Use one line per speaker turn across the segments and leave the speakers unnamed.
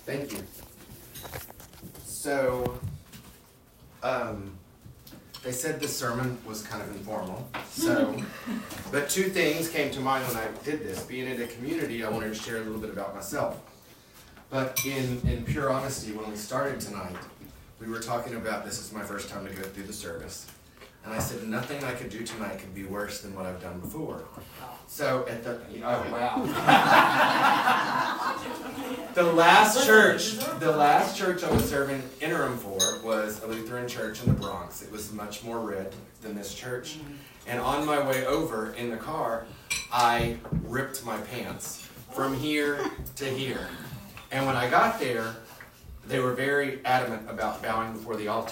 Thank you. So, they said this sermon was kind of informal. But two things came to mind when I did this. Being in a community, I wanted to share a little bit about myself. But in pure honesty, when we started tonight, we were talking about this is my first time to go through the service. And I said, nothing I could do tonight could be worse than what I've done before. So at the, the last church I was serving interim for was a Lutheran church in the Bronx. It was much more red than this church. And on my way over in the car, I ripped my pants from here to here. And when I got there, they were very adamant about bowing before the altar.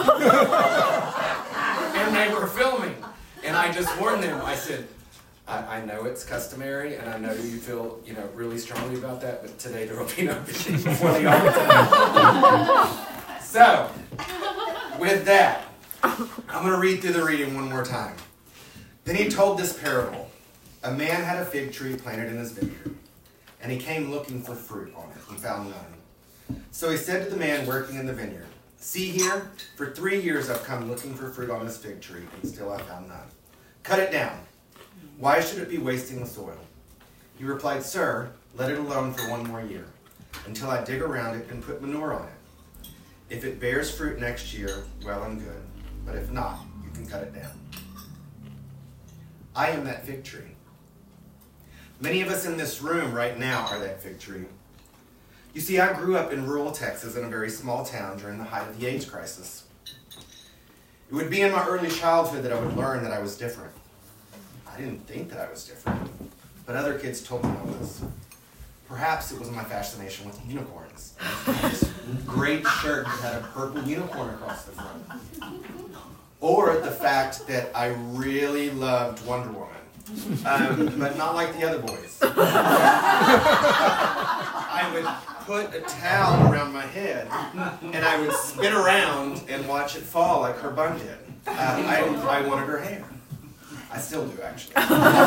And they were filming. And I just warned them. I said, I know it's customary, and I know you feel, really strongly about that, but today there will be no bowing before the altar. So, with that, I'm going to read through the reading one more time. Then he told this parable. A man had a fig tree planted in his vineyard, and he came looking for fruit on it and found none. So he said to the man working in the vineyard, "See here, for 3 years I've come looking for fruit on this fig tree, and still I found none. Cut it down. Why should it be wasting the soil?" He replied, "Sir, let it alone for 1 more year, until I dig around it and put manure on it. If it bears fruit next year, well and good. But if not, you can cut it down." I am that fig tree. Many of us in this room right now are that fig tree. You see, I grew up in rural Texas in a very small town during the height of the AIDS crisis. It would be in my early childhood that I would learn that I was different. I didn't think that I was different, but other kids told me I was. Perhaps it was my fascination with unicorns. This great shirt that had a purple unicorn across the front. Or the fact that I really loved Wonder Woman. But not like the other boys. I would put a towel around my head, and I would spin around and watch it fall like her bun did. I wanted her hair. I still do, actually.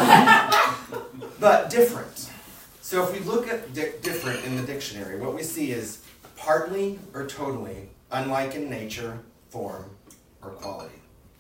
But different. So if we look at different in the dictionary, what we see is partly or totally unlike in nature, form, or quality.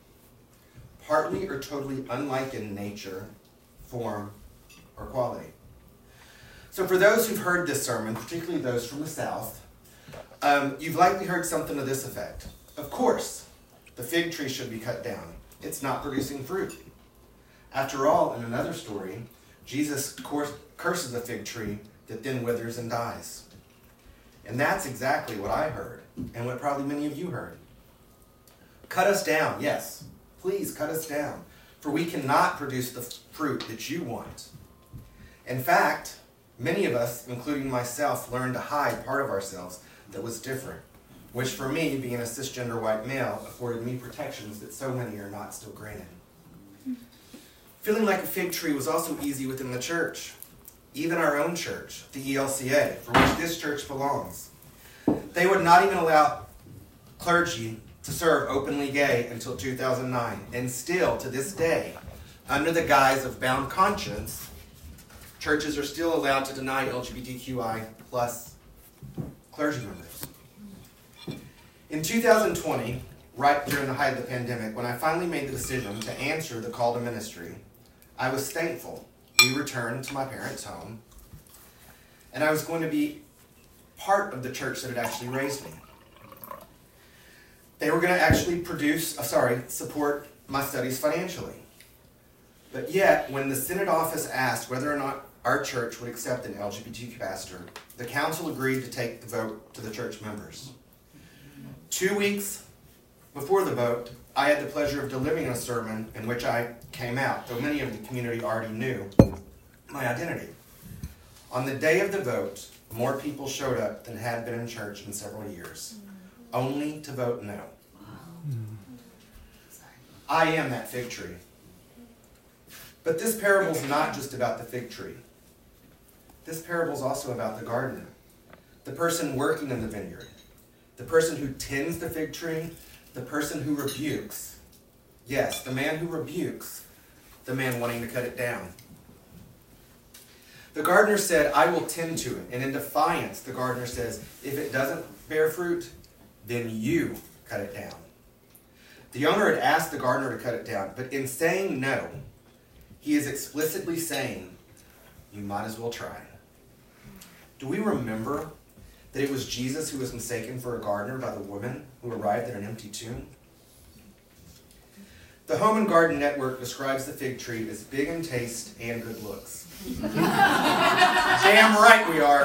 Partly or totally unlike in nature, form, or quality. So for those who've heard this sermon, particularly those from the South, you've likely heard something to this effect. Of course, the fig tree should be cut down. It's not producing fruit. After all, in another story, Jesus curses a fig tree that then withers and dies. And that's exactly what I heard, and what probably many of you heard. Cut us down, yes. Please cut us down, for we cannot produce the fruit that you want. In fact, many of us, including myself, learned to hide part of ourselves that was different, which for me, being a cisgender white male, afforded me protections that so many are not still granted. Feeling like a fig tree was also easy within the church, even our own church, the ELCA, for which this church belongs. They would not even allow clergy to serve openly gay until 2009, and still, to this day, under the guise of bound conscience, churches are still allowed to deny LGBTQI plus clergy members. In 2020, right during the height of the pandemic, when I finally made the decision to answer the call to ministry, I was thankful. We returned to my parents' home, and I was going to be part of the church that had actually raised me. They were going to actually support my studies financially. But yet, when the Synod office asked whether or not our church would accept an LGBTQ pastor, the council agreed to take the vote to the church members. 2 weeks before the vote, I had the pleasure of delivering a sermon in which I came out, though many of the community already knew my identity. On the day of the vote, more people showed up than had been in church in several years, only to vote no. I am that fig tree. But this parable is not just about the fig tree. This parable is also about the gardener, the person working in the vineyard, the person who tends the fig tree, the person who rebukes. Yes, the man who rebukes the man wanting to cut it down. The gardener said, I will tend to it. And in defiance, the gardener says, if it doesn't bear fruit, then you cut it down. The owner had asked the gardener to cut it down, but in saying no, he is explicitly saying, you might as well try. Do we remember that it was Jesus who was mistaken for a gardener by the woman who arrived at an empty tomb? The Home and Garden Network describes the fig tree as big in taste and good looks. Damn right we are.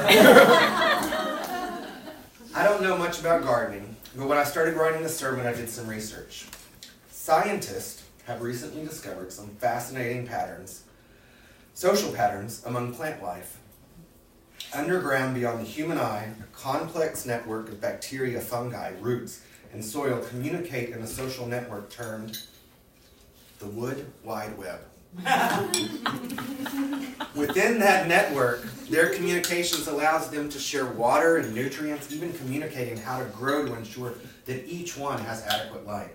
I don't know much about gardening, but when I started writing this sermon, I did some research. Scientists have recently discovered some fascinating patterns, social patterns among plant life. Underground beyond the human eye, a complex network of bacteria, fungi, roots, and soil communicate in a social network termed the Wood Wide Web. Within that network, their communications allows them to share water and nutrients, even communicating how to grow to ensure that each one has adequate light.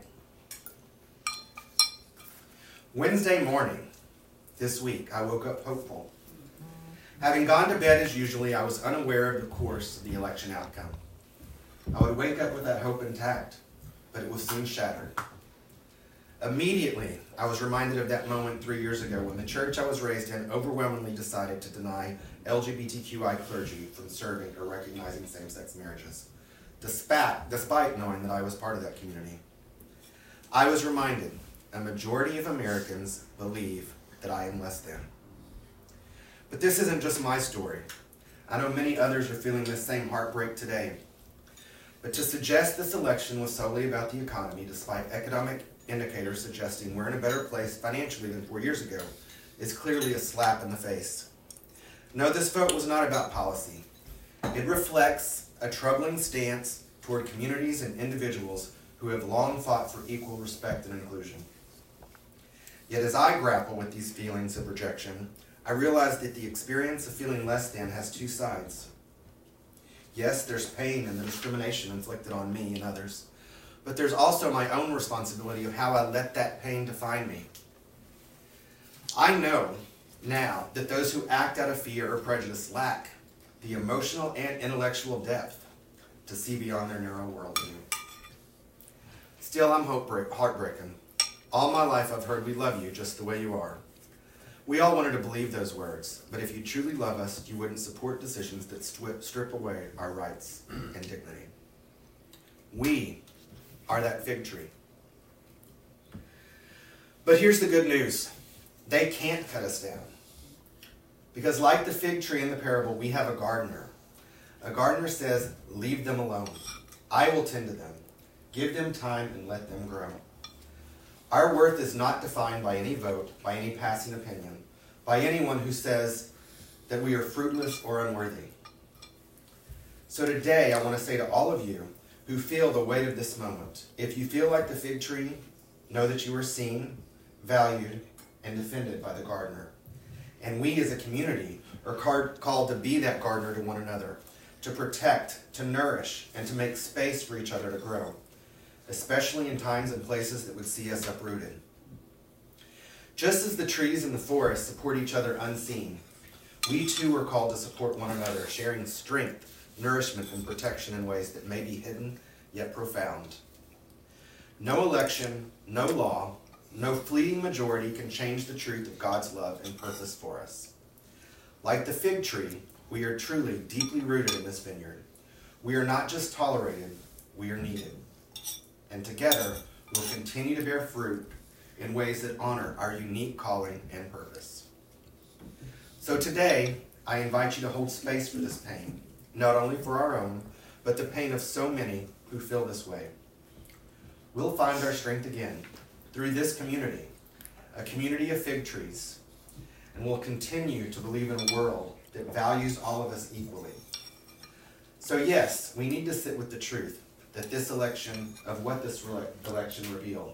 Wednesday morning this week, I woke up hopeful. Having gone to bed as usually, I was unaware of the course of the election outcome. I would wake up with that hope intact, but it was soon shattered. Immediately, I was reminded of that moment 3 years ago when the church I was raised in overwhelmingly decided to deny LGBTQI clergy from serving or recognizing same-sex marriages, despite knowing that I was part of that community. I was reminded a majority of Americans believe that I am less than. But this isn't just my story. I know many others are feeling this same heartbreak today. But to suggest this election was solely about the economy, despite economic indicators suggesting we're in a better place financially than 4 years ago, is clearly a slap in the face. No, this vote was not about policy. It reflects a troubling stance toward communities and individuals who have long fought for equal respect and inclusion. Yet as I grapple with these feelings of rejection, I realize that the experience of feeling less than has two sides. Yes, there's pain and the discrimination inflicted on me and others, but there's also my own responsibility of how I let that pain define me. I know now that those who act out of fear or prejudice lack the emotional and intellectual depth to see beyond their narrow worldview. Still, I'm heartbroken. All my life I've heard we love you just the way you are. We all wanted to believe those words, but if you truly love us, you wouldn't support decisions that strip away our rights and dignity. We are that fig tree. But here's the good news. They can't cut us down. Because like the fig tree in the parable, we have a gardener. A gardener says, leave them alone. I will tend to them. Give them time and let them grow. Our worth is not defined by any vote, by any passing opinion, by anyone who says that we are fruitless or unworthy. So today, I want to say to all of you who feel the weight of this moment, if you feel like the fig tree, know that you are seen, valued, and defended by the gardener. And we as a community are called to be that gardener to one another, to protect, to nourish, and to make space for each other to grow, especially in times and places that would see us uprooted. Just as the trees in the forest support each other unseen, we too are called to support one another, sharing strength, nourishment, and protection in ways that may be hidden yet profound. No election, no law, no fleeting majority can change the truth of God's love and purpose for us. Like the fig tree, we are truly deeply rooted in this vineyard. We are not just tolerated, we are needed. And together, we'll continue to bear fruit in ways that honor our unique calling and purpose. So today, I invite you to hold space for this pain, not only for our own, but the pain of so many who feel this way. We'll find our strength again through this community, a community of fig trees, and we'll continue to believe in a world that values all of us equally. So yes, we need to sit with the truth that this election revealed.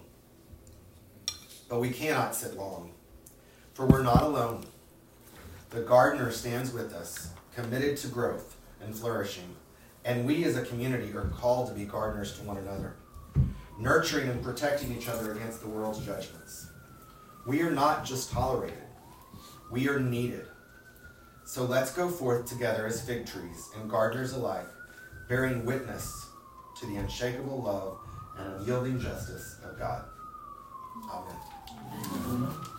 But we cannot sit long, for we're not alone. The gardener stands with us, committed to growth and flourishing, and we as a community are called to be gardeners to one another, nurturing and protecting each other against the world's judgments. We are not just tolerated, we are needed. So let's go forth together as fig trees and gardeners alike, bearing witness to the unshakable love and unyielding justice of God. Amen.